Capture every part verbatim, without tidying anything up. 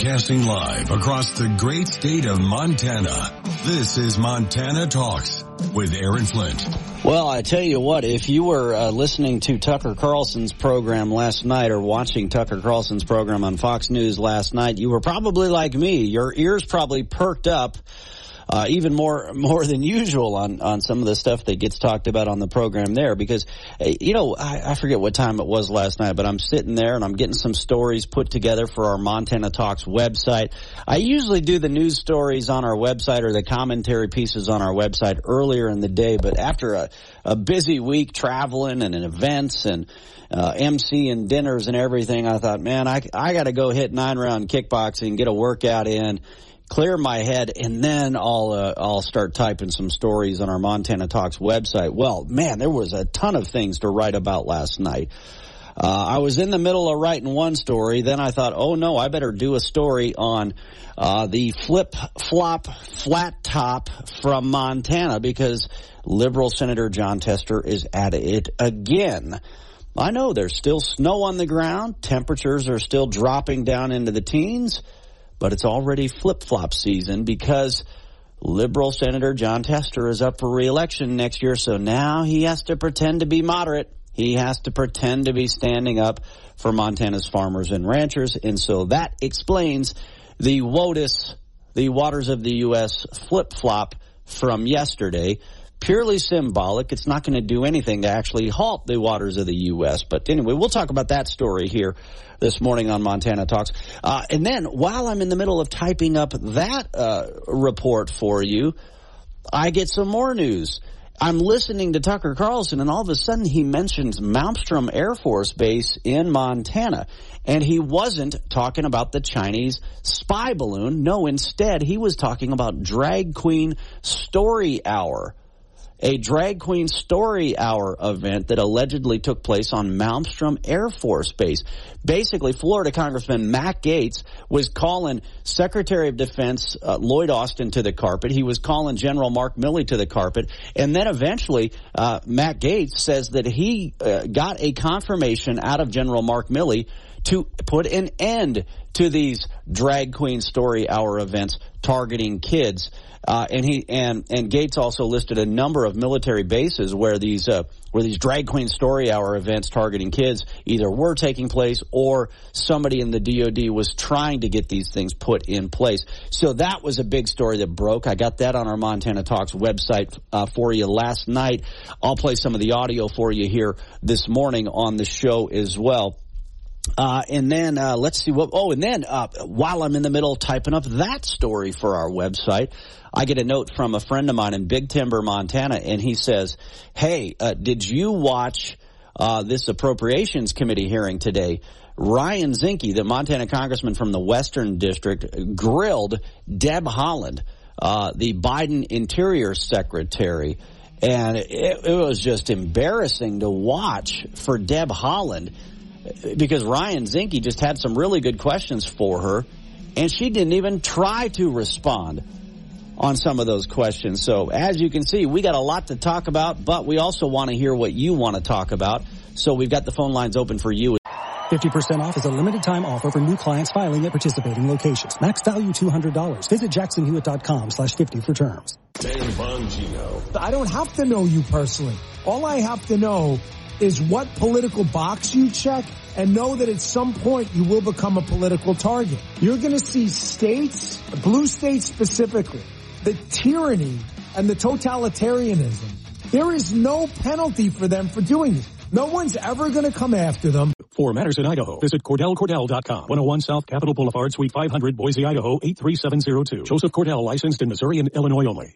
Broadcasting live across the great state of Montana. This is Montana Talks with Aaron Flint. Well, I tell you what, if you were uh, listening to Tucker Carlson's program last night or watching Tucker Carlson's program on Fox News last night, you were probably like me. Your ears probably perked up uh, even more more than usual on, on some of the stuff that gets talked about on the program there. Because, you know, I, I forget what time it was last night, but I'm sitting there and I'm getting some stories put together for our Montana Talks website. I usually do the news stories on our website or the commentary pieces on our website earlier in the day, but after a, a busy week traveling and in events and uh, emceeing dinners and everything, I thought, man, I, I got to go hit nine-round kickboxing, get a workout in, clear my head, and then I'll uh, I'll start typing some stories on our Montana Talks website. Well, man, there was a ton of things to write about last night. Uh, I was in the middle of writing one story. Then I thought, oh, no, I better do a story on uh, the flip-flop flat top from Montana because Liberal Senator Jon Tester is at it again. I know there's still snow on the ground. Temperatures are still dropping down into the teens. But it's already flip-flop season because Liberal Senator Jon Tester is up for re-election next year. So now he has to pretend to be moderate. He has to pretend to be standing up for Montana's farmers and ranchers. And so that explains the WOTUS, the Waters of the U S flip-flop from yesterday. Purely symbolic. It's not going to do anything to actually halt the waters of the U S. But anyway, we'll talk about that story here this morning on Montana Talks. Uh, and then while I'm in the middle of typing up that uh, report for you, I get some more news. I'm listening to Tucker Carlson, and all of a sudden he mentions Malmstrom Air Force Base in Montana. And he wasn't talking about the Chinese spy balloon. No, instead, he was talking about Drag Queen Story Hour. A drag queen story hour event that allegedly took place on Malmstrom Air Force Base. Basically, Florida Congressman Matt Gaetz was calling Secretary of Defense uh, Lloyd Austin to the carpet. He was calling General Mark Milley to the carpet. And then eventually, uh, Matt Gaetz says that he uh, got a confirmation out of General Mark Milley to put an end to these drag queen story hour events targeting kids. Uh, and he and and Gaetz also listed a number of military bases where these uh, where these drag queen story hour events targeting kids either were taking place or somebody in the D O D was trying to get these things put in place. So that was a big story that broke. I got that on our Montana Talks website uh, for you last night. I'll play some of the audio for you here this morning on the show as well. Uh, and then, uh, let's see what, oh, and then, uh, while I'm in the middle of typing up that story for our website, I get a note from a friend of mine in Big Timber, Montana, and he says, hey, uh, did you watch, uh, this Appropriations Committee hearing today? Ryan Zinke, the Montana congressman from the Western District, grilled Deb Haaland, uh, the Biden Interior Secretary. And it, it was just embarrassing to watch for Deb Haaland, because Ryan Zinke just had some really good questions for her, and she didn't even try to respond on some of those questions. So as you can see, we got a lot to talk about, but we also want to hear what you want to talk about. So we've got the phone lines open for you. fifty percent off is a limited time offer for new clients filing at participating locations. Max value two hundred dollars. Visit jackson hewitt dot com slash fifty for terms. Dan Bongino. I don't have to know you personally. All I have to know is what political box you check and know that at some point you will become a political target. You're going to see states, blue states specifically, the tyranny and the totalitarianism. There is no penalty for them for doing this. No one's ever going to come after them. For matters in Idaho, visit Cordell Cordell dot com. one oh one South Capitol Boulevard, Suite five hundred, Boise, Idaho, eight three seven zero two. Joseph Cordell, licensed in Missouri and Illinois only.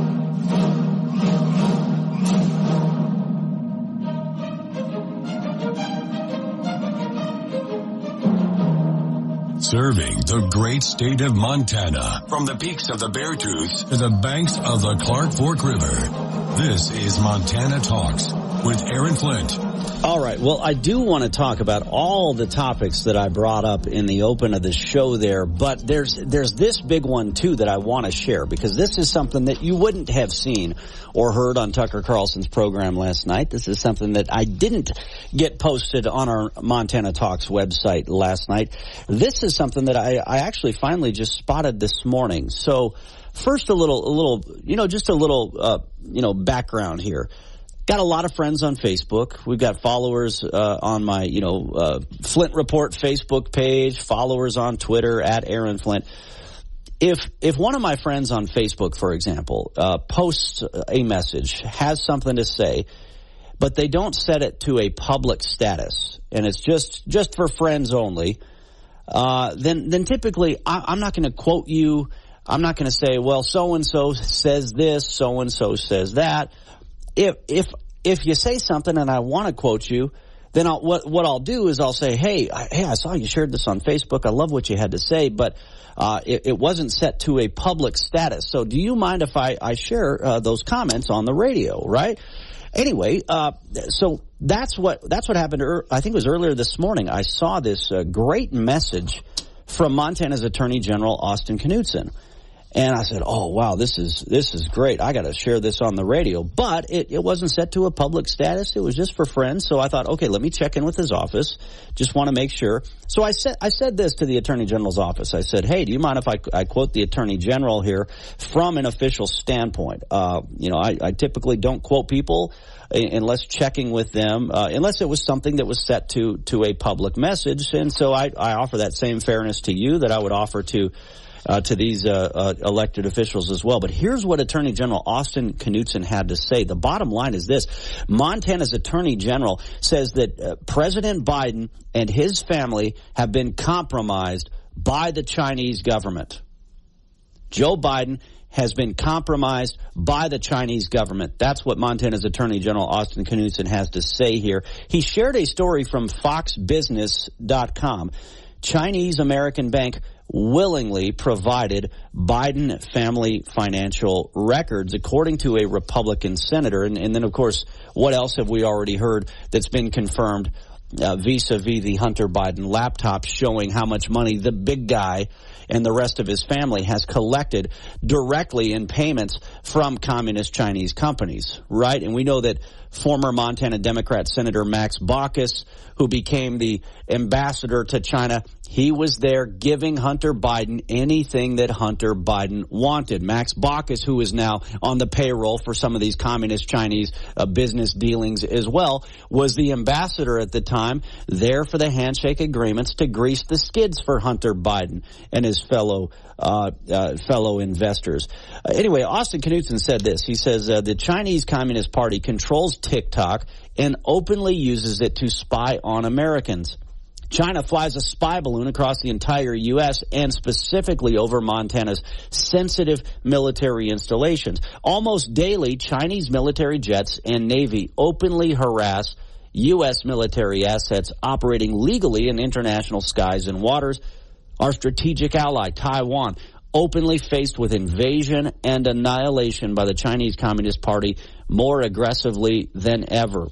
Serving the great state of Montana, from the peaks of the Beartooth to the banks of the Clark Fork River. This is Montana Talks with Aaron Flint. All right. Well, I do want to talk about all the topics that I brought up in the open of the show there, but there's there's this big one, too, that I want to share, because this is something that you wouldn't have seen or heard on Tucker Carlson's program last night. This is something that I didn't get posted on our Montana Talks website last night. This is something that I, I actually finally just spotted this morning. So first, a little, a little, you know, just a little, uh, you know, background here. Got a lot of friends on Facebook. We've got followers uh, on my, you know, uh, Flint Report Facebook page, followers on Twitter at Aaron Flint. If if one of my friends on Facebook, for example, uh, posts a message, has something to say, but they don't set it to a public status, and it's just just for friends only, uh, then then typically I, I'm not going to quote you. I'm not going to say, well, so and so says this, so and so says that. If if if you say something and I want to quote you, then I'll, what what I'll do is I'll say, hey, I, hey, I saw you shared this on Facebook. I love what you had to say, but uh, it, it wasn't set to a public status. So do you mind if I, I share uh, those comments on the radio, right? Anyway, uh, so that's what that's what happened. Er, I think it was earlier this morning. I saw this uh, great message from Montana's Attorney General Austin Knudsen. And I said, oh, wow, this is this is great. I got to share this on the radio. But it, it wasn't set to a public status. It was just for friends. So I thought, okay, let me check in with his office. Just want to make sure. So I said I said this to the Attorney General's office. I said, hey, do you mind if I, I quote the Attorney General here from an official standpoint? Uh, you know, I, I typically don't quote people unless checking with them, uh, unless it was something that was set to to a public message. And so I, I offer that same fairness to you that I would offer to Uh, to these uh, uh, elected officials as well. But here's what Attorney General Austin Knudsen had to say. The bottom line is this. Montana's Attorney General says that uh, President Biden and his family have been compromised by the Chinese government. Joe Biden has been compromised by the Chinese government. That's what Montana's Attorney General Austin Knudsen has to say here. He shared a story from fox business dot com. Chinese American Bank willingly provided Biden family financial records, according to a Republican senator. And, and then, of course, what else have we already heard that's been confirmed uh, vis-a-vis the Hunter Biden laptop, showing how much money the big guy and the rest of his family has collected directly in payments from communist Chinese companies, right? And we know that former Montana Democrat Senator Max Baucus, who became the ambassador to China, he was there giving Hunter Biden anything that Hunter Biden wanted. Max Baucus, who is now on the payroll for some of these communist Chinese uh, business dealings as well, was the ambassador at the time, there for the handshake agreements to grease the skids for Hunter Biden and his fellow uh, uh fellow investors. Uh, anyway, Austin Knudsen said this. He says uh, the Chinese Communist Party controls TikTok and openly uses it to spy on Americans. China flies a spy balloon across the entire U S and specifically over Montana's sensitive military installations. Almost daily, Chinese military jets and Navy openly harass U S military assets operating legally in international skies and waters. Our strategic ally, Taiwan, openly faced with invasion and annihilation by the Chinese Communist Party more aggressively than ever.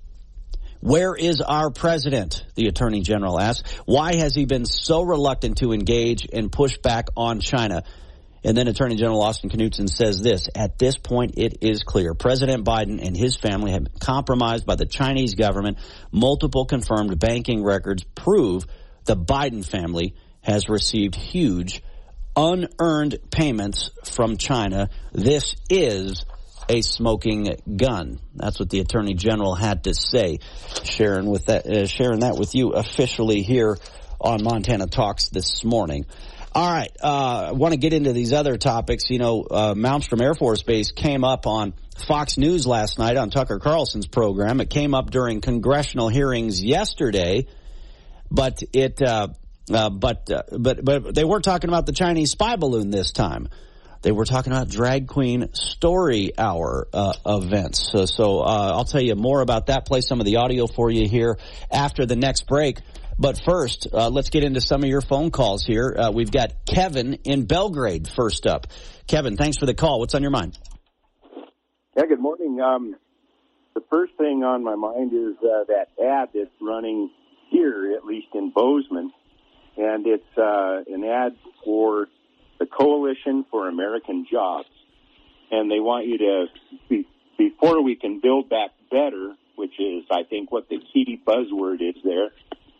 Where is our president? The Attorney General asked. Why has he been so reluctant to engage and push back on China? And then Attorney General Austin Knudsen says this. At this point, it is clear. President Biden and his family have been compromised by the Chinese government. Multiple confirmed banking records prove the Biden family has received huge unearned payments from China. This is a smoking gun. That's what the Attorney General had to say. Sharing with that, uh, sharing that with you officially here on Montana Talks this morning. All right, uh, I want to get into these other topics. You know, uh, Malmstrom Air Force Base came up on Fox News last night on Tucker Carlson's program. It came up during congressional hearings yesterday, but it, uh, uh, but, uh, but, but they weren't talking about the Chinese spy balloon this time. They were talking about Drag Queen Story Hour uh, events. So, so uh, I'll tell you more about that. Play some of the audio for you here after the next break. But first, uh, let's get into some of your phone calls here. Uh, we've got Kevin in Belgrade first up. Kevin, thanks for the call. What's on your mind? Yeah, good morning. Um, the first thing on my mind is uh, that ad that's running here, at least in Bozeman, and it's uh, an ad for the Coalition for American Jobs. And they want you to, be, before we can build back better, which is, I think, what the key buzzword is there,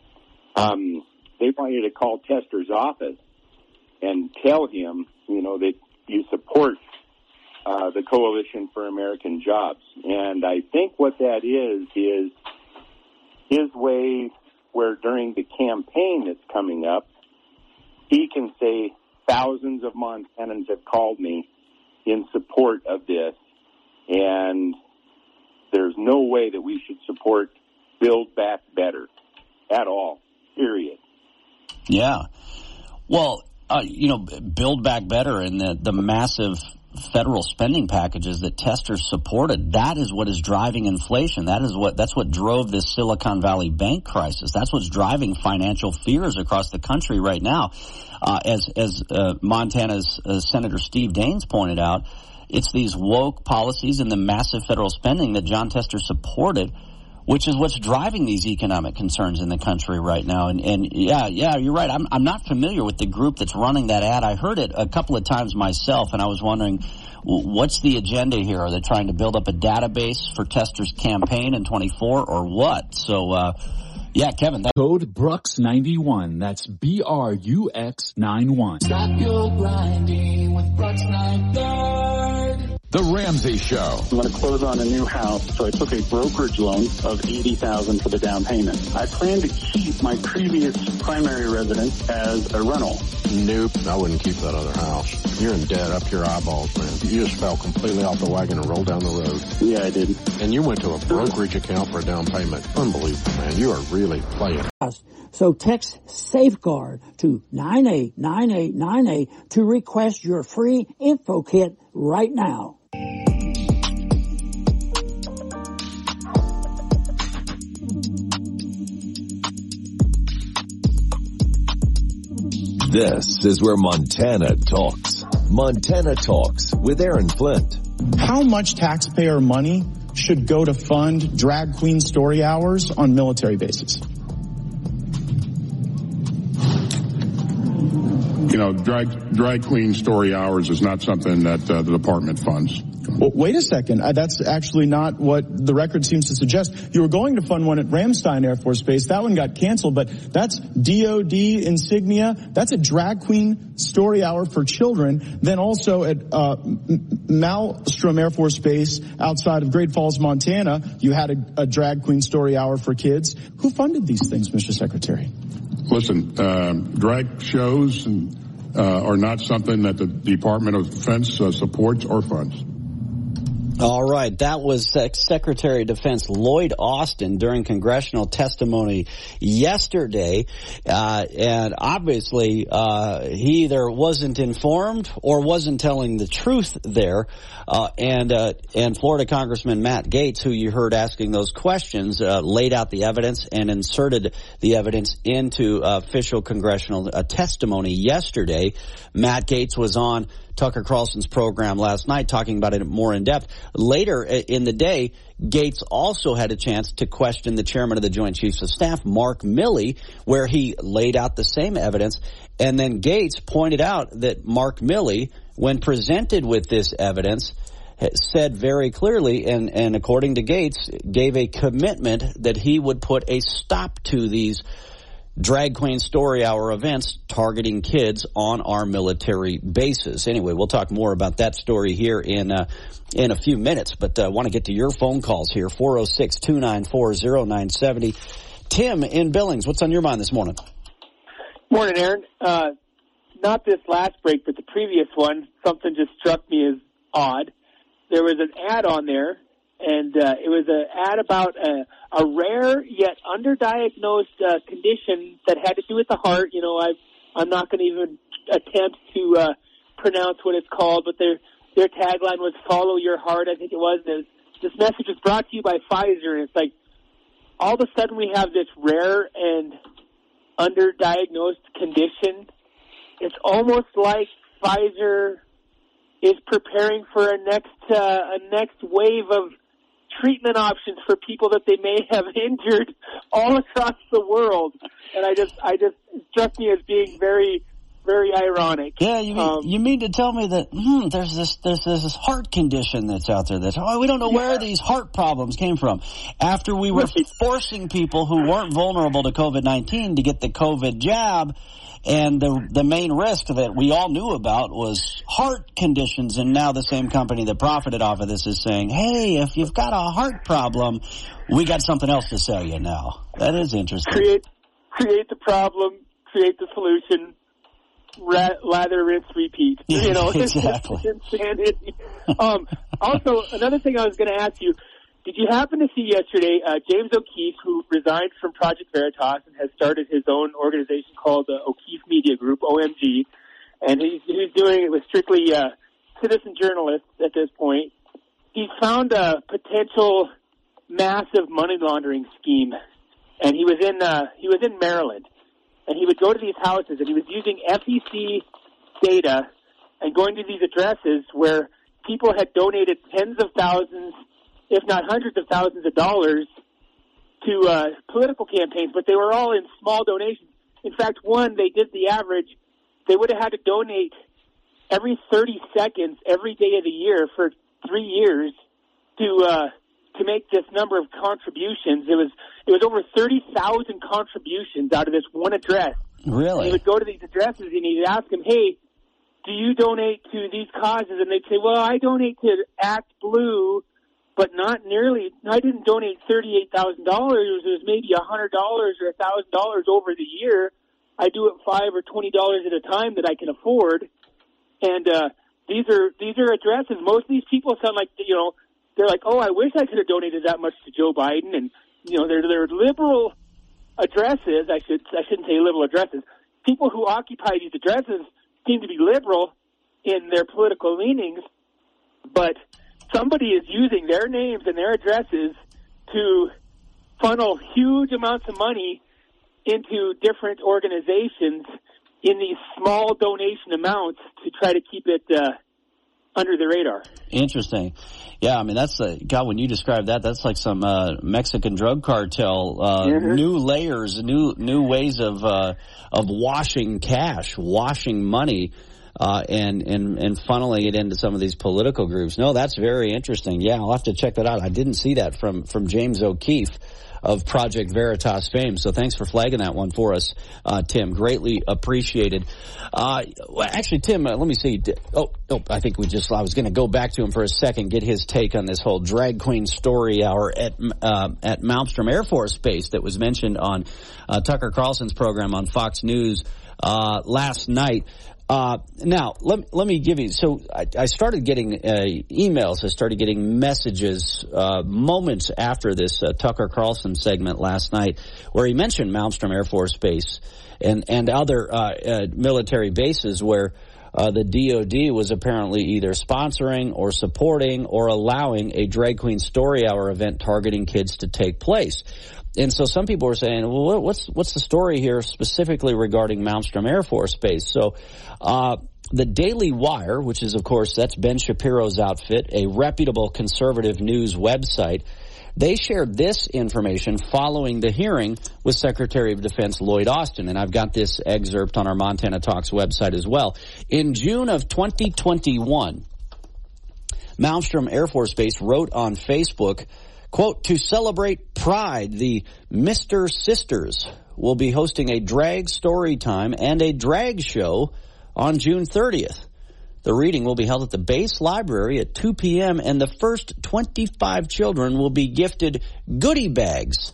um, they want you to call Tester's office and tell him, you know, that you support uh, the Coalition for American Jobs. And I think what that is, is his way where during the campaign that's coming up, he can say thousands of Montanans have called me in support of this, and there's no way that we should support Build Back Better at all, period. Yeah. Well, uh, you know, Build Back Better and the, the massive federal spending packages that Tester supported, that is what is driving inflation. That is what, that's what drove this Silicon Valley bank crisis. That's what's driving financial fears across the country right now. Uh, as, as, uh, Montana's uh, Senator Steve Daines pointed out, it's these woke policies and the massive federal spending that Jon Tester supported, which is what's driving these economic concerns in the country right now. And, and yeah, yeah, you're right. I'm, I'm not familiar with the group that's running that ad. I heard it a couple of times myself, and I was wondering, what's the agenda here? Are they trying to build up a database for Tester's campaign in twenty-four or what? So, uh, yeah, Kevin. That- Code Brux ninety-one. That's B R U X ninety-one. Stop your grinding with Brux ninety-one. The Ramsey Show. I'm going to close on a new house, so I took a brokerage loan of eighty thousand dollars for the down payment. I plan to keep my previous primary residence as a rental. Nope, I wouldn't keep that other house. You're in debt up your eyeballs, man. You just fell completely off the wagon and rolled down the road. Yeah, I did. And you went to a brokerage account for a down payment. Unbelievable, man. You are really playing. So text Safeguard to nine eight nine eight nine eight to request your free info kit right now. This is where Montana talks. Montana Talks with Aaron Flint. How much taxpayer money should go to fund drag queen story hours on military bases? You know, drag drag queen story hours is not something that uh, the department funds. Well, wait a second. Uh, that's actually not what the record seems to suggest. You were going to fund one at Ramstein Air Force Base. That one got canceled, but that's D O D insignia. That's a drag queen story hour for children. Then also at uh, Malmstrom Air Force Base outside of Great Falls, Montana, you had a, a drag queen story hour for kids. Who funded these things, Mister Secretary? Listen, uh, drag shows and, uh, are not something that the Department of Defense uh, supports or funds. All right. That was Secretary of Defense Lloyd Austin during congressional testimony yesterday. Uh, and obviously, uh, he either wasn't informed or wasn't telling the truth there. Uh, and, uh, and Florida Congressman Matt Gaetz, who you heard asking those questions, uh, laid out the evidence and inserted the evidence into uh, official congressional uh, testimony yesterday. Matt Gaetz was on Tucker Carlson's program last night talking about it more in depth. Later in the day, Gaetz also had a chance to question the chairman of the Joint Chiefs of Staff, Mark Milley, where he laid out the same evidence. And then Gaetz pointed out that Mark Milley, when presented with this evidence, said very clearly, and, and according to Gaetz, gave a commitment that he would put a stop to these drag queen story hour events targeting kids on our military bases. Anyway, we'll talk more about that story here in uh, in a few minutes, but I uh, want to get to your phone calls here, four oh six, two nine four, oh nine seven oh. Tim in Billings, what's on your mind this morning? Morning, Aaron. Uh, not this last break, but the previous one, something just struck me as odd. There was an ad on there, and uh, it was an ad about a, a rare yet underdiagnosed uh, condition that had to do with the heart. You know, I, I'm not going to even attempt to uh, pronounce what it's called, but their their tagline was "Follow Your Heart." I think it was. And this message was brought to you by Pfizer, and it's like all of a sudden we have this rare and underdiagnosed condition. It's almost like Pfizer is preparing for a next uh, a next wave of treatment options for people that they may have injured all across the world. And I just, I just it struck me as being very, very ironic. Yeah, you mean, um, you mean to tell me that hmm, there's this there's, there's this heart condition that's out there that oh, we don't know yeah. where these heart problems came from. After we were right. forcing people who weren't vulnerable to COVID nineteen to get the COVID jab, and the the main risk that we all knew about was heart conditions, and now the same company that profited off of this is saying, hey, if you've got a heart problem, we got something else to sell you now. That is interesting. Create, create the problem, create the solution. Lather, rinse, repeat. Yeah, you know, exactly. It's insanity. Um, also, another thing I was going to ask you, did you happen to see yesterday uh, James O'Keefe, who resigned from Project Veritas and has started his own organization called uh, O'Keefe Media Group, O M G, and he's, he's doing it with strictly uh, citizen journalists at this point. He's found a potential massive money laundering scheme, and he was in uh, he was in Maryland. And he would go to these houses, and he was using F E C data and going to these addresses where people had donated tens of thousands, if not hundreds of thousands of dollars to uh, political campaigns, but they were all in small donations. In fact, one, they did the average, they would have had to donate every thirty seconds every day of the year for three years to uh, to make this number of contributions. It was it was over thirty thousand contributions out of this one address. Really? And he would go to these addresses and he'd ask them, hey, do you donate to these causes? And they'd say, well, I donate to Act Blue, but not nearly, I didn't donate thirty-eight thousand dollars. It was maybe one hundred dollars or one thousand dollars over the year. I do it five or twenty dollars at a time that I can afford. And uh, these are these are addresses. Most of these people sound like, you know, they're like, oh, I wish I could have donated that much to Joe Biden. And, you know, they're, they're liberal addresses. I, should, I shouldn't say liberal addresses. People who occupy these addresses seem to be liberal in their political leanings, but somebody is using their names and their addresses to funnel huge amounts of money into different organizations in these small donation amounts to try to keep it uh, under the radar. Interesting. Yeah, I mean, that's, uh, God, when you describe that, that's like some uh, Mexican drug cartel, uh, mm-hmm. new layers, new new ways of uh, of washing cash, washing money, uh, and, and, and funneling it into some of these political groups. No, that's very interesting. Yeah, I'll have to check that out. I didn't see that from, from James O'Keefe of Project Veritas fame. So thanks for flagging that one for us, uh, Tim. Greatly appreciated. Uh, well, actually, Tim, uh, let me see. Oh, oh, I think we just, I was going to go back to him for a second, get his take on this whole drag queen story hour at, uh, at Malmstrom Air Force Base that was mentioned on, uh, Tucker Carlson's program on Fox News, uh, last night. Uh, now, let, let me give you, so I, I started getting uh, emails, I started getting messages uh, moments after this uh, Tucker Carlson segment last night where he mentioned Malmstrom Air Force Base and, and other uh, uh, military bases where uh, the D O D was apparently either sponsoring or supporting or allowing a Drag Queen Story Hour event targeting kids to take place. And so some people were saying, well, what's what's the story here specifically regarding Malmstrom Air Force Base? So uh the Daily Wire, which is, of course, that's Ben Shapiro's outfit, a reputable conservative news website, they shared this information following the hearing with Secretary of Defense Lloyd Austin. And I've got this excerpt on our Montana Talks website as well. In June of twenty twenty-one, Malmstrom Air Force Base wrote on Facebook, quote, to celebrate Pride, the Mister Sisters will be hosting a drag story time and a drag show on June thirtieth. The reading will be held at the base library at two p.m. and the first twenty-five children will be gifted goodie bags.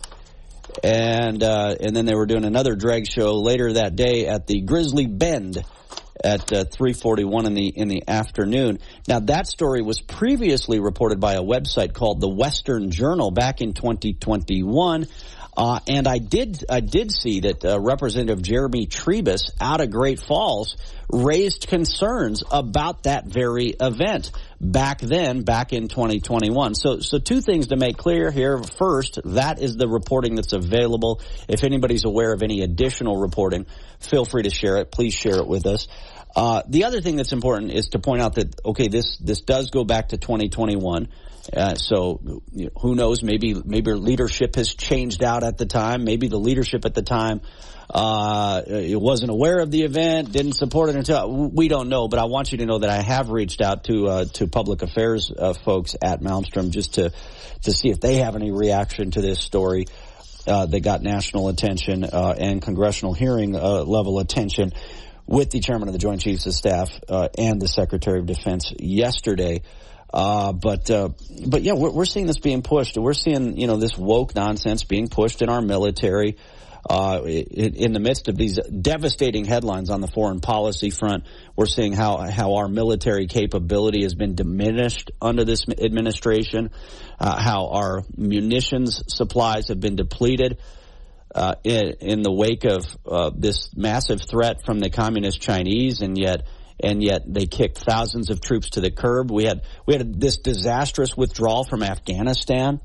And uh, and then they were doing another drag show later that day at the Grizzly Bend at uh, three forty-one in the in the afternoon. Now, that story was previously reported by a website called the Western Journal back in twenty twenty-one. Uh, and I did I did see that uh, Representative Jeremy Trebus out of Great Falls raised concerns about that very event back then, back in twenty twenty-one. So, so two things to make clear here. First, that is the reporting that's available. If anybody's aware of any additional reporting, feel free to share it. Please share it with us. Uh, the other thing that's important is to point out that, okay, this, this does go back to twenty twenty-one. Uh, so you know, who knows? Maybe maybe leadership has changed out at the time. Maybe the leadership at the time uh, it wasn't aware of the event, didn't support it until we don't know. But I want you to know that I have reached out to uh, to public affairs uh, folks at Malmstrom just to to see if they have any reaction to this story. Uh, they got national attention uh, and congressional hearing uh, level attention with the chairman of the Joint Chiefs of Staff uh, and the Secretary of Defense yesterday. Uh, but, uh, but yeah, we're, we're seeing this being pushed. We're seeing, you know, this woke nonsense being pushed in our military, uh, in, in the midst of these devastating headlines on the foreign policy front. We're seeing how, how our military capability has been diminished under this administration, uh, how our munitions supplies have been depleted, uh, in, in the wake of, uh, this massive threat from the communist Chinese, and yet, And yet they kicked thousands of troops to the curb. We had we had this disastrous withdrawal from Afghanistan.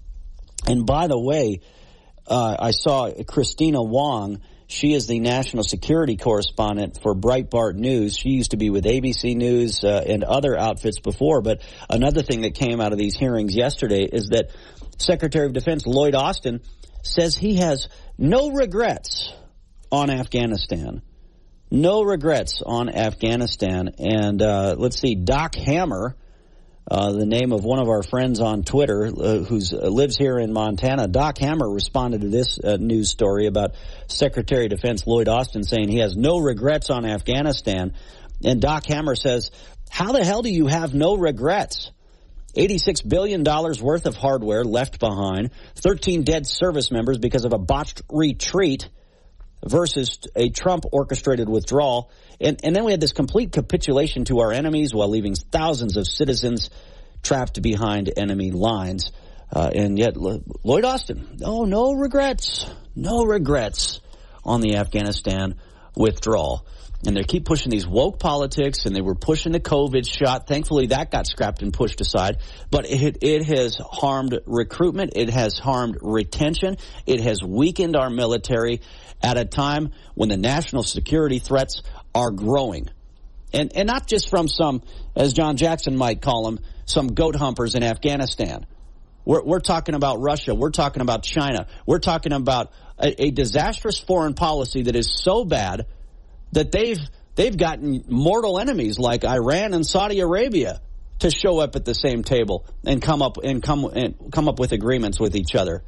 And by the way, uh, I saw Christina Wong. She is the national security correspondent for Breitbart News. She used to be with A B C News uh, and other outfits before. But another thing that came out of these hearings yesterday is that Secretary of Defense Lloyd Austin says he has no regrets on Afghanistan. No regrets on Afghanistan. And uh, let's see, Doc Hammer, uh, the name of one of our friends on Twitter uh, who uh, lives here in Montana, Doc Hammer responded to this uh, news story about Secretary of Defense Lloyd Austin saying he has no regrets on Afghanistan. And Doc Hammer says, how the hell do you have no regrets? eighty-six billion dollars worth of hardware left behind, thirteen dead service members because of a botched retreat, versus a Trump-orchestrated withdrawal. And, and then we had this complete capitulation to our enemies while leaving thousands of citizens trapped behind enemy lines. Uh, and yet Lloyd Austin, oh, no regrets, no regrets on the Afghanistan withdrawal. And they keep pushing these woke politics, and they were pushing the COVID shot. Thankfully, that got scrapped and pushed aside. But it, it has harmed recruitment. It has harmed retention. It has weakened our military at a time when the national security threats are growing. And, and not just from some, as John Jackson might call them, some goat humpers in Afghanistan. We're, we're talking about Russia. We're talking about China. We're talking about a, a disastrous foreign policy that is so bad that they've they've gotten mortal enemies like Iran and Saudi Arabia to show up at the same table and come up and come and come up with agreements with each other.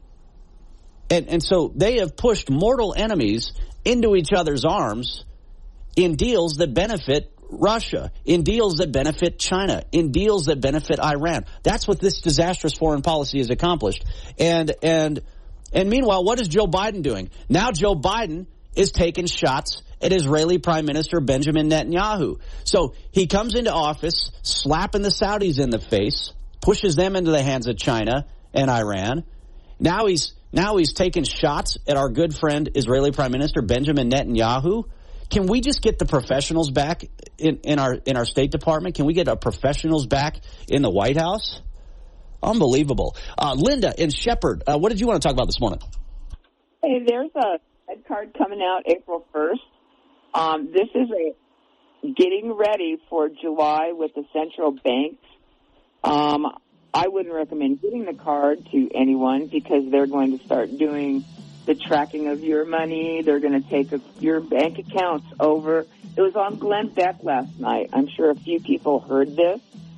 And and so they have pushed mortal enemies into each other's arms in deals that benefit Russia, in deals that benefit China, in deals that benefit Iran. That's what this disastrous foreign policy has accomplished. And and and meanwhile, what is Joe Biden doing? Now Joe Biden is taking shots at Israeli Prime Minister Benjamin Netanyahu. So he comes into office, slapping the Saudis in the face, pushes them into the hands of China and Iran. Now he's now he's taking shots at our good friend Israeli Prime Minister Benjamin Netanyahu. Can we just get the professionals back in, in our in our State Department? Can we get our professionals back in the White House? Unbelievable. Uh, Linda in Shepherd, uh, what did you want to talk about this morning? Hey, there's a Red card coming out April first. Um, this is a getting ready for July with the central banks. Um, I wouldn't recommend getting the card to anyone because they're going to start doing the tracking of your money. They're going to take a, your bank accounts over. It was on Glenn Beck last night. I'm sure a few people heard this,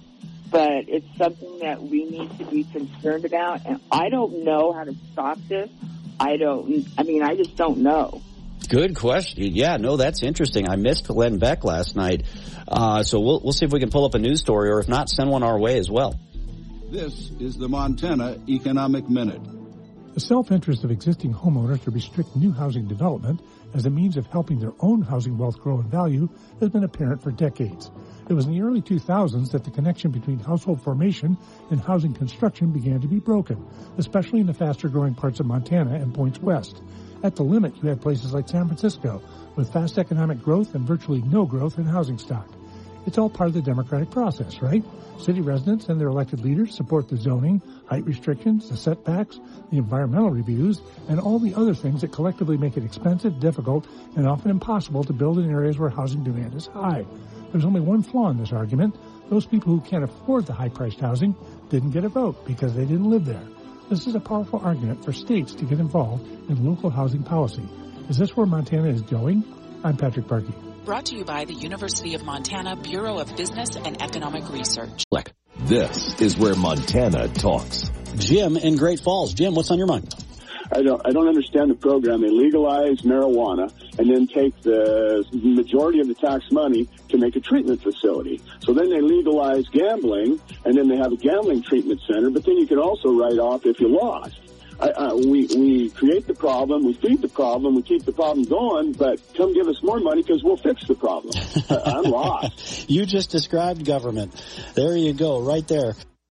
but it's something that we need to be concerned about. And I don't know how to stop this. I don't, I mean, I just don't know. Good question. Yeah, no, that's interesting. I missed Glenn Beck last night. Uh, so we'll, we'll see if we can pull up a news story, or if not, send one our way as well. This is the Montana Economic Minute. The self-interest of existing homeowners to restrict new housing development as a means of helping their own housing wealth grow in value has been apparent for decades. It was in the early two thousands that the connection between household formation and housing construction began to be broken, especially in the faster-growing parts of Montana and points west. At the limit, you had places like San Francisco, with fast economic growth and virtually no growth in housing stock. It's all part of the democratic process, right? City residents and their elected leaders support the zoning, height restrictions, the setbacks, the environmental reviews, and all the other things that collectively make it expensive, difficult, and often impossible to build in areas where housing demand is high. There's only one flaw in this argument. Those people who can't afford the high-priced housing didn't get a vote because they didn't live there. This is a powerful argument for states to get involved in local housing policy. Is this where Montana is going? I'm Patrick Barkey. Brought to you by the University of Montana Bureau of Business and Economic Research. This is where Montana talks. Jim in Great Falls. Jim, what's on your mind? I don't, I don't understand the program. They legalize marijuana and then take the majority of the tax money to make a treatment facility. So then they legalize gambling, and then they have a gambling treatment center, but then you can also write off if you lost. I, I, we, we create the problem, we feed the problem, we keep the problem going, but come give us more money because we'll fix the problem. I'm lost. You just described government. There you go, right there.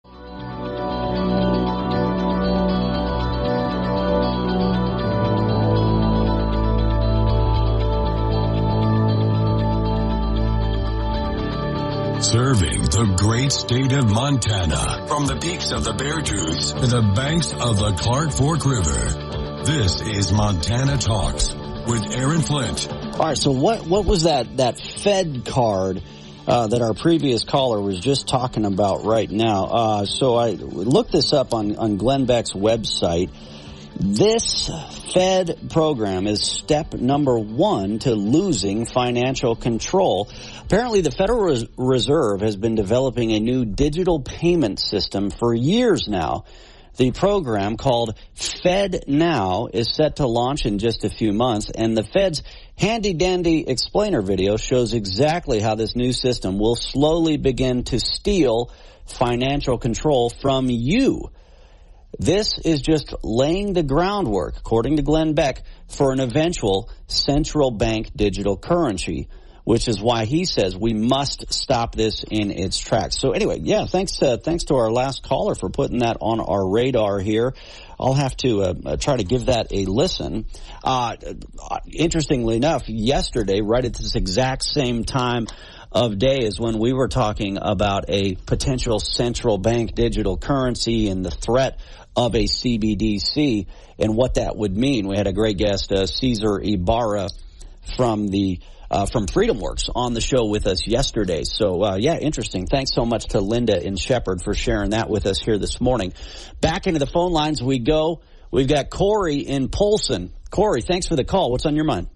Serving the great state of Montana, from the peaks of the Beartooth to the banks of the Clark Fork River. This is Montana Talks with Aaron Flint. All right, so what what was that that Fed card uh, that our previous caller was just talking about right now? Uh, so I looked this up on on Glenn Beck's website. This Fed program is step number one to losing financial control. Apparently, the Federal Reserve has been developing a new digital payment system for years now. The program, called FedNow, is set to launch in just a few months, and the Fed's handy-dandy explainer video shows exactly how this new system will slowly begin to steal financial control from you. This is just laying the groundwork, according to Glenn Beck, for an eventual central bank digital currency, which is why he says we must stop this in its tracks. So anyway, yeah, thanks uh, thanks to our last caller for putting that on our radar here. I'll have to uh, try to give that a listen. Uh, interestingly enough, yesterday, right at this exact same time of day, is when we were talking about a potential central bank digital currency and the threat of a C B D C and what that would mean. We had a great guest, uh, Cesar Ibarra from the uh, from FreedomWorks on the show with us yesterday. So, uh, yeah, interesting. Thanks so much to Linda in Shepherd for sharing that with us here this morning. Back into the phone lines we go. We've got Corey in Polson. Corey, thanks for the call. What's on your mind?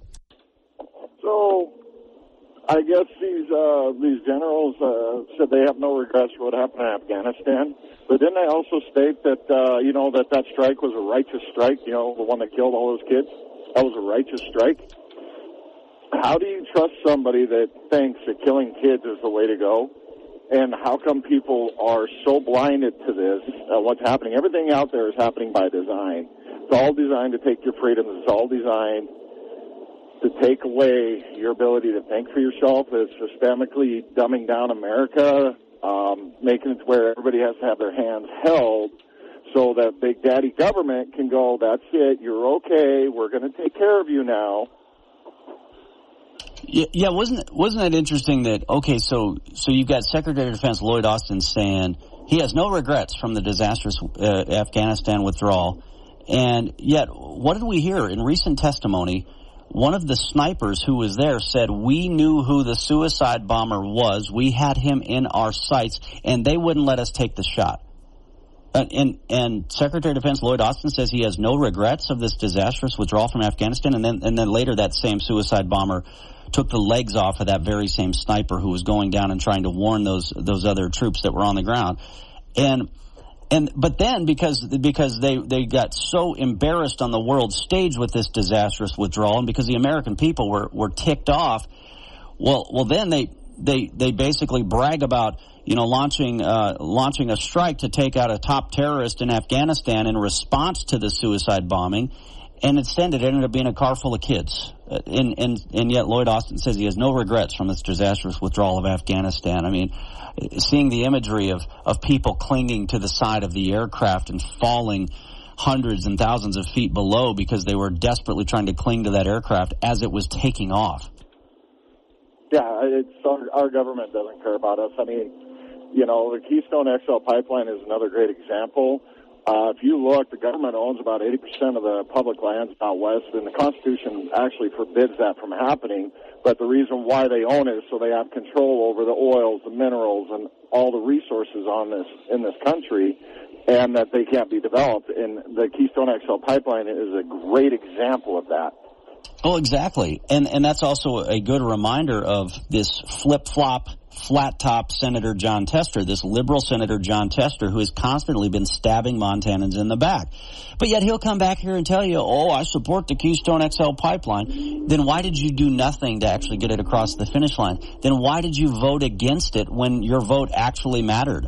So, I guess these uh, these generals uh, said they have no regrets for what happened in Afghanistan. But didn't they also state that, uh, you know, that that strike was a righteous strike, you know, the one that killed all those kids? That was a righteous strike? How do you trust somebody that thinks that killing kids is the way to go? And how come people are so blinded to this, uh, what's happening? Everything out there is happening by design. It's all designed to take your freedoms. It's all designed to take away your ability to think for yourself. It's systemically dumbing down America, um, making it where everybody has to have their hands held so that Big Daddy government can go, that's it, you're okay, we're going to take care of you now. Yeah, yeah, wasn't wasn't that interesting that, okay, so so you've got Secretary of Defense Lloyd Austin saying he has no regrets from the disastrous uh, Afghanistan withdrawal, and yet what did we hear in recent testimony? One of the snipers who was there said, we knew who the suicide bomber was, we had him in our sights, and they wouldn't let us take the shot. Uh, and, and Secretary of Defense Lloyd Austin says he has no regrets of this disastrous withdrawal from Afghanistan, and then and then later that same suicide bomber took the legs off of that very same sniper who was going down and trying to warn those those other troops that were on the ground. And and but then because because they, they got so embarrassed on the world stage with this disastrous withdrawal, and because the American people were, were ticked off, well well then they they they basically brag about, you know, launching uh, launching a strike to take out a top terrorist in Afghanistan in response to the suicide bombing, and instead it ended up being a car full of kids. Uh, and, and and yet Lloyd Austin says he has no regrets from this disastrous withdrawal of Afghanistan. I mean, seeing the imagery of, of people clinging to the side of the aircraft and falling hundreds and thousands of feet below because they were desperately trying to cling to that aircraft as it was taking off. Yeah, it's our, our government doesn't care about us. I mean, you know, the Keystone X L pipeline is another great example Uh, if you look, the government owns about eighty percent of the public lands out west, and the Constitution actually forbids that from happening. But the reason why they own it is so they have control over the oils, the minerals, and all the resources on this in this country, and that they can't be developed. And the Keystone X L pipeline is a great example of that. Oh, exactly. And and that's also a good reminder of this flip-flop, flat-top Senator Jon Tester, this liberal Senator Jon Tester, who has constantly been stabbing Montanans in the back. But yet he'll come back here and tell you, oh, I support the Keystone X L pipeline. Then why did you do nothing to actually get it across the finish line? Then why did you vote against it when your vote actually mattered?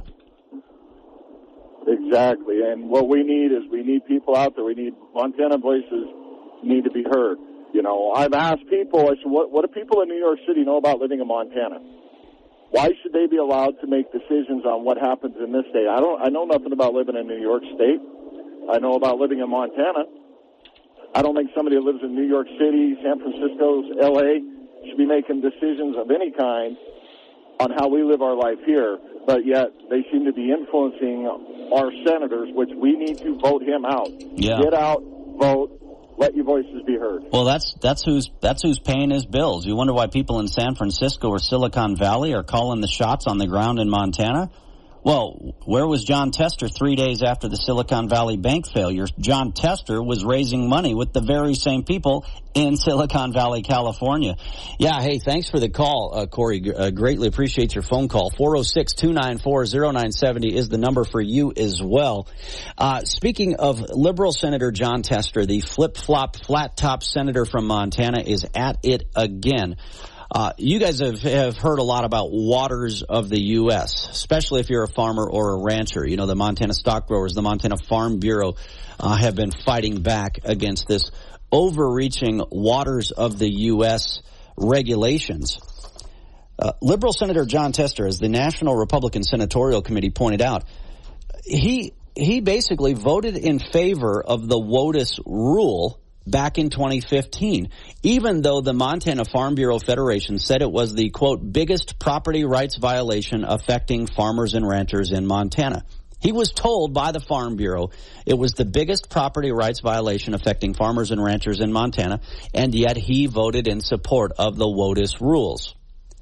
Exactly. And what we need is we need people out there. We need Montana voices need to be heard. You know, I've asked people, I said, what, what do people in New York City know about living in Montana? Why should they be allowed to make decisions on what happens in this state? I don't, I know nothing about living in New York State. I know about living in Montana. I don't think somebody that lives in New York City, San Francisco, L A should be making decisions of any kind on how we live our life here. But yet they seem to be influencing our senators, which we need to vote him out. Yeah. Get out, vote. Let your voices be heard. Well, that's that's who's that's who's paying his bills. You wonder why people in San Francisco or Silicon Valley are calling the shots on the ground in Montana? Well, where was Jon Tester three days after the Silicon Valley Bank failure? Jon Tester was raising money with the very same people in Silicon Valley, California. Yeah, hey, thanks for the call, uh, Corey. Uh, greatly appreciate your phone call. four oh six, two nine four, oh nine seven oh is the number for you as well. Uh, speaking of liberal Senator Jon Tester, the flip-flop, flat-top senator from Montana is at it again. Uh, you guys have, have heard a lot about waters of the U S, especially if you're a farmer or a rancher. You know, the Montana Stock Growers, the Montana Farm Bureau uh, have been fighting back against this overreaching waters of the U S regulations. Uh, Liberal Senator Jon Tester, as the National Republican Senatorial Committee pointed out, he he basically voted in favor of the WOTUS rule back in twenty fifteen, even though the Montana Farm Bureau Federation said it was the, quote, biggest property rights violation affecting farmers and ranchers in Montana. He was told by the Farm Bureau it was the biggest property rights violation affecting farmers and ranchers in Montana, and yet he voted in support of the WOTUS rules.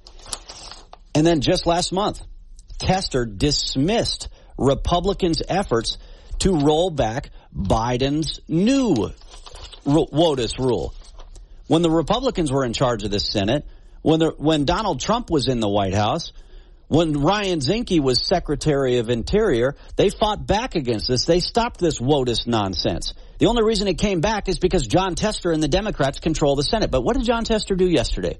And then just last month, Tester dismissed Republicans' efforts to roll back Biden's new WOTUS rule. When the Republicans were in charge of the Senate, when the, when Donald Trump was in the White House, when Ryan Zinke was Secretary of Interior, they fought back against this. They stopped this WOTUS nonsense. The only reason it came back is because Jon Tester and the Democrats control the Senate. But what did Jon Tester do yesterday?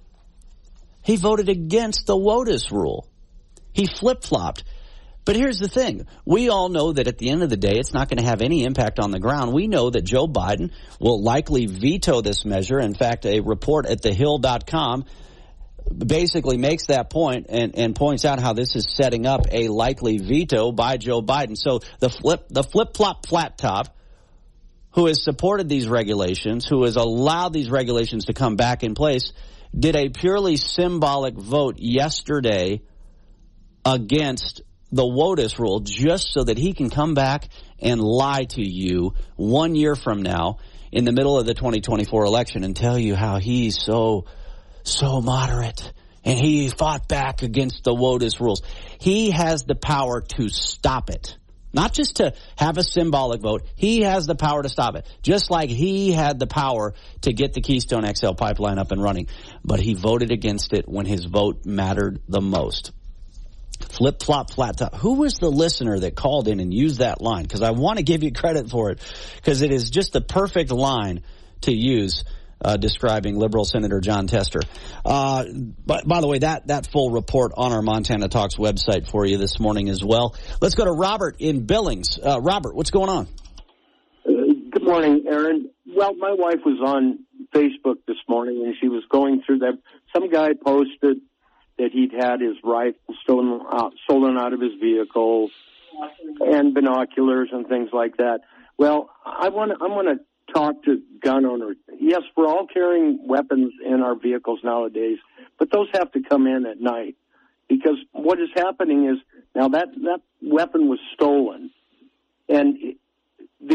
He voted against the WOTUS rule. He flip-flopped. But here's the thing. We all know that at the end of the day, it's not going to have any impact on the ground. We know that Joe Biden will likely veto this measure. In fact, a report at the hill dot com basically makes that point and, and points out how this is setting up a likely veto by Joe Biden. So the flip, the flip-flop flat top, who has supported these regulations, who has allowed these regulations to come back in place, did a purely symbolic vote yesterday against the WOTUS rule just so that he can come back and lie to you one year from now in the middle of the twenty twenty-four election and tell you how he's so, so moderate and he fought back against the WOTUS rules. He has the power to stop it. Not just to have a symbolic vote. He has the power to stop it. Just like he had the power to get the Keystone X L pipeline up and running. But he voted against it when his vote mattered the most. Flip, flop, flat top. Who was the listener that called in and used that line? Because I want to give you credit for it, because it is just the perfect line to use uh, describing Liberal Senator Jon Tester. Uh, but by the way, that that full report on our Montana Talks website for you this morning as well. Let's go to Robert in Billings. Uh, Robert, what's going on? Uh, good morning, Aaron. Well, my wife was on Facebook this morning, and she was going through that. Some guy posted that he'd had his rifle stolen out, stolen out of his vehicle and binoculars and things like that. Well, I want to, I want to talk to gun owners. Yes, we're all carrying weapons in our vehicles nowadays, but those have to come in at night, because what is happening is now that, that weapon was stolen. And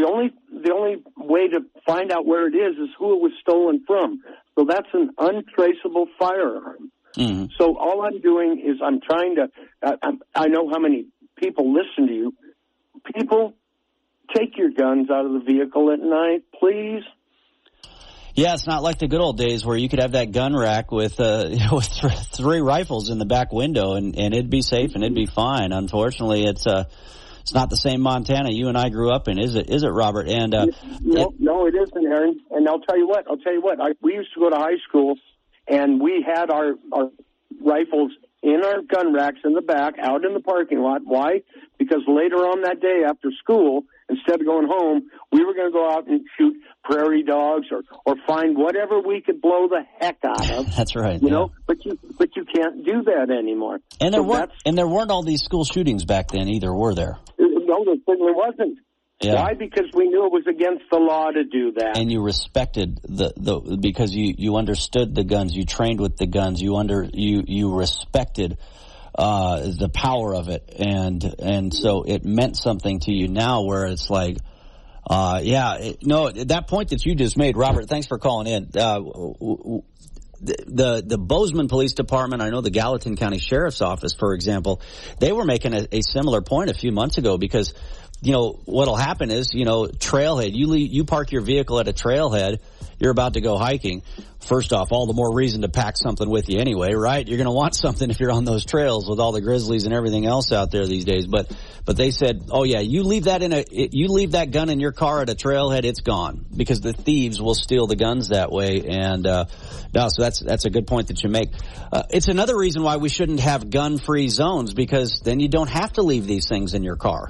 The only the only way to find out where it is is who it was stolen from. So that's an untraceable firearm. Mm-hmm. So all I'm doing is I'm trying to. Uh, I'm, I know how many people listen to you. People, take your guns out of the vehicle at night, please. Yeah, it's not like the good old days where you could have that gun rack with uh, with th- three rifles in the back window and, and it'd be safe and it'd be fine. Unfortunately, it's uh, it's not the same Montana you and I grew up in, is it? Is it, Robert? And uh, no, it, no, it isn't, Aaron. And I'll tell you what. I'll tell you what. I, we used to go to high school, and we had our our rifles in our gun racks in the back, out in the parking lot. Why? Because later on that day after school, instead of going home, we were going to go out and shoot prairie dogs or, or find whatever we could blow the heck out of. That's right. You yeah. know, but you but you can't do that anymore. And there so weren't and there weren't all these school shootings back then either, were there? No, there certainly wasn't. Yeah. Why? Because we knew it was against the law to do that. And you respected the, the because you, you understood the guns, you trained with the guns, you under you you respected uh, the power of it, and and so it meant something to you. Now, where it's like, uh, yeah, it, no, that point that you just made, Robert. Thanks for calling in. Uh, the, the the Bozeman Police Department, I know the Gallatin County Sheriff's Office, for example, they were making a, a similar point a few months ago because, you know, what'll happen is, you know, trailhead, you leave, you park your vehicle at a trailhead, you're about to go hiking. First off, all the more reason to pack something with you anyway, right? You're going to want something if you're on those trails with all the grizzlies and everything else out there these days. But, but they said, oh yeah, you leave that in a, you leave that gun in your car at a trailhead, it's gone because the thieves will steal the guns that way. And, uh, no, so that's, that's a good point that you make. Uh, it's another reason why we shouldn't have gun-free zones because then you don't have to leave these things in your car.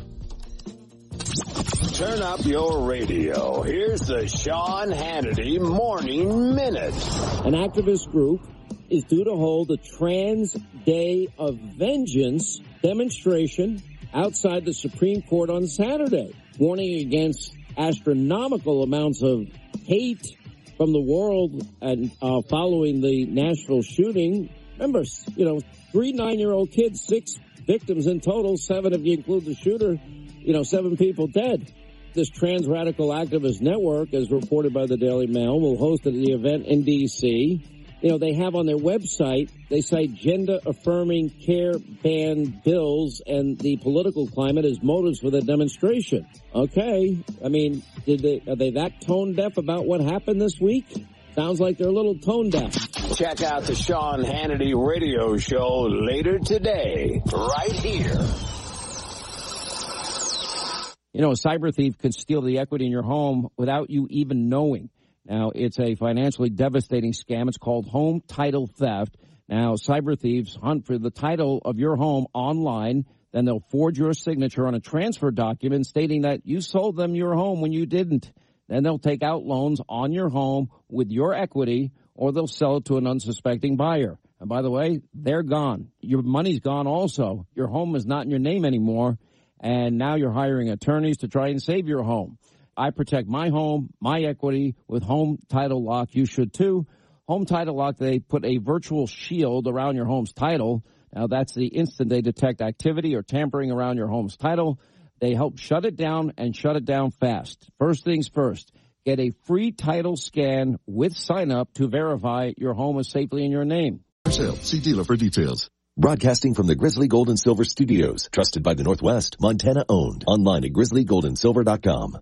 Turn up your radio. Here's the Sean Hannity Morning Minute. An activist group is due to hold a Trans Day of Vengeance demonstration outside the Supreme Court on Saturday, warning against astronomical amounts of hate from the world and uh, following the Nashville shooting. Remember, you know, three nine-year-old kids, six victims in total, seven if you include the shooter, you know, seven people dead. This trans radical activist network, as reported by the Daily Mail, will host the event in D C. You know, they have on their website, they cite gender-affirming care ban bills and the political climate as motives for the demonstration. Okay, I mean, did they, are they that tone-deaf about what happened this week? Sounds like they're a little tone-deaf. Check out the Sean Hannity radio show later today, right here. You know, a cyber thief could steal the equity in your home without you even knowing. Now, it's a financially devastating scam. It's called home title theft. Now, cyber thieves hunt for the title of your home online. Then they'll forge your signature on a transfer document stating that you sold them your home when you didn't. Then they'll take out loans on your home with your equity, or they'll sell it to an unsuspecting buyer. And by the way, they're gone. Your money's gone also. Your home is not in your name anymore. And now you're hiring attorneys to try and save your home. I protect my home, my equity with Home Title Lock. You should too. Home Title Lock, they put a virtual shield around your home's title. Now that's the instant they detect activity or tampering around your home's title. They help shut it down and shut it down fast. First things first, get a free title scan with sign up to verify your home is safely in your name. For sale, see dealer for details. Broadcasting from the Grizzly Gold and Silver Studios. Trusted by the Northwest. Montana owned. Online at grizzly gold and silver dot com.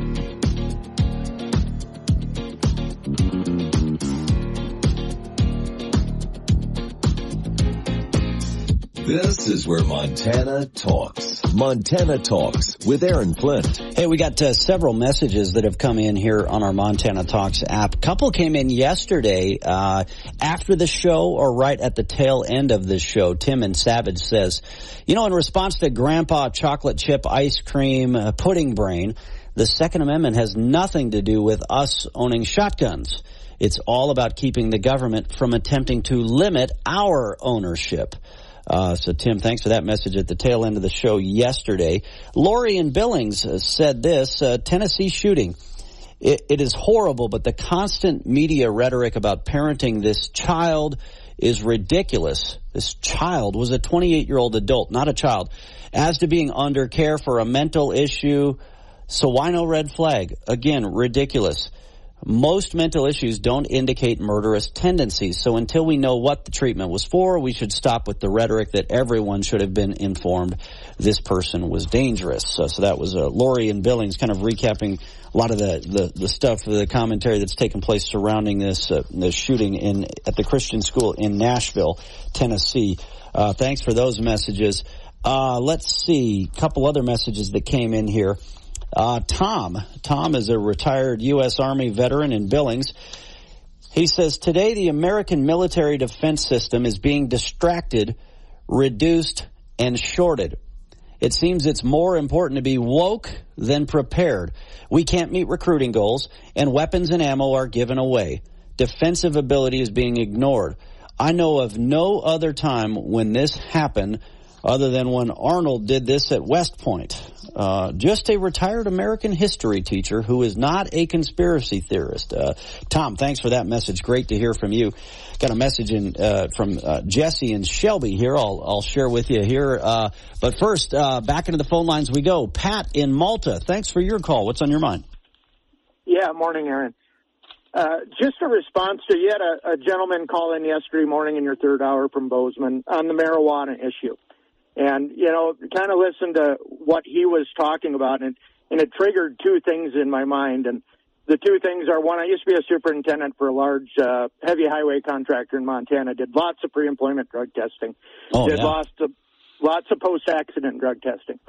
This is where Montana talks. Montana Talks with Aaron Flint. Hey, we got uh, several messages that have come in here on our Montana Talks app. A couple came in yesterday uh, after the show or right at the tail end of the show. Tim in Savage says, you know, in response to Grandpa Chocolate Chip Ice Cream uh, Pudding Brain, the Second Amendment has nothing to do with us owning shotguns. It's all about keeping the government from attempting to limit our ownership. Uh, so, Tim, thanks for that message at the tail end of the show yesterday. Lori in Billings uh, said this, uh, Tennessee shooting. It, it is horrible, but the constant media rhetoric about parenting this child is ridiculous. This child was a twenty-eight-year-old adult, not a child. As to being under care for a mental issue, So why no red flag? Again, ridiculous. Most mental issues don't indicate murderous tendencies. So until we know what the treatment was for, we should stop with the rhetoric that everyone should have been informed this person was dangerous. So, so that was uh, Lori and Billings kind of recapping a lot of the, the, the stuff, the commentary that's taken place surrounding this, uh, this shooting in at the Christian school in Nashville, Tennessee. Uh, thanks for those messages. Uh, let's see, a couple other messages that came in here. Uh, Tom. Tom is a retired U S Army veteran in Billings. He says, today the American military defense system is being distracted, reduced, and shorted. It seems it's more important to be woke than prepared. We can't meet recruiting goals, and weapons and ammo are given away. Defensive ability is being ignored. I know of no other time when this happened other than when Arnold did this at West Point. Uh, just a retired American history teacher who is not a conspiracy theorist. Uh, Tom, thanks for that message. Great to hear from you. Got a message in, uh, from uh, Jesse and Shelby here. I'll, I'll share with you here. Uh, but first, uh, back into the phone lines we go. Pat in Malta, thanks for your call. What's on your mind? Yeah, morning, Aaron. Uh, just a response to, you had a, a gentleman call in yesterday morning in your third hour from Bozeman on the marijuana issue. And, you know, kind of listened to what he was talking about, and, and it triggered two things in my mind. And the two things are, one, I used to be a superintendent for a large uh, heavy highway contractor in Montana, did lots of pre-employment drug testing, oh, did yeah. lots of, lots of post-accident drug testing.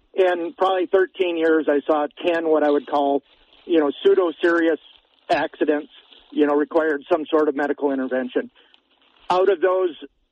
In probably thirteen years, I saw ten what I would call, you know, pseudo-serious accidents, you know, required some sort of medical intervention. Out of those,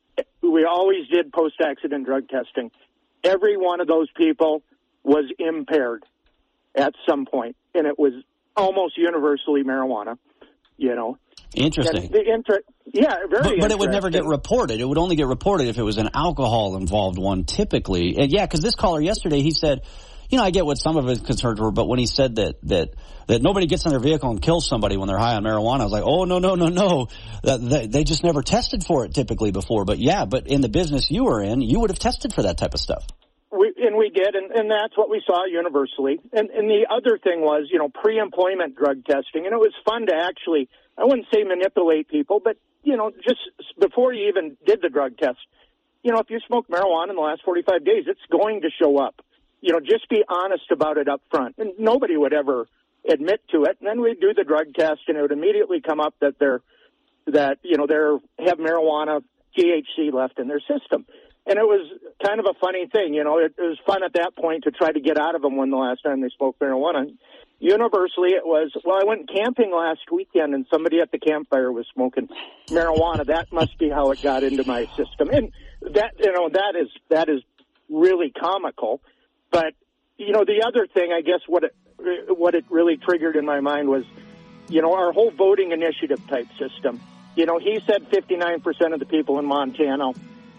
we always did post-accident drug testing. Every one of those people was impaired at some point, and it was almost universally marijuana, you know. Interesting. The inter- yeah, very But, but it would never get reported. It would only get reported if it was an alcohol-involved one, typically. And yeah, because this caller yesterday, he said, you know, I get what some of his concerns were, but when he said that that that nobody gets in their vehicle and kills somebody when they're high on marijuana, I was like, oh, no, no, no, no. That, they, they just never tested for it typically before. But yeah, but in the business you were in, you would have tested for that type of stuff. We, and we did, and, and that's what we saw universally. And, and the other thing was, you know, pre-employment drug testing, and it was fun to actually, I wouldn't say manipulate people, but, you know, just before you even did the drug test, you know, if you smoke marijuana in the last forty-five days, it's going to show up. You know, just be honest about it up front. And nobody would ever admit to it. And then we'd do the drug test, and it would immediately come up that they're, that, you know, they're, have marijuana, T H C left in their system. And it was kind of a funny thing, you know, it, it was fun at that point to try to get out of them when the last time they smoked marijuana. Universally, it was, well, I went camping last weekend and somebody at the campfire was smoking marijuana. That must be how it got into my system. And that, you know, that is, that is really comical. But, you know, the other thing, I guess what it, what it really triggered in my mind was, you know, our whole voting initiative type system. You know, he said fifty-nine percent of the people in Montana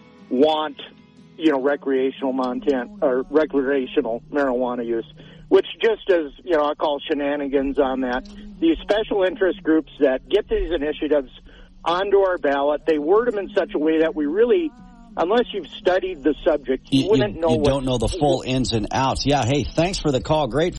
want, you know, recreational Montana or recreational marijuana use, which just as, you know, I call shenanigans on that. These special interest groups that get these initiatives onto our ballot, they word them in such a way that we really, unless you've studied the subject, you, you wouldn't know. You what, don't know the full ins and outs. Yeah, hey, thanks for the call. Great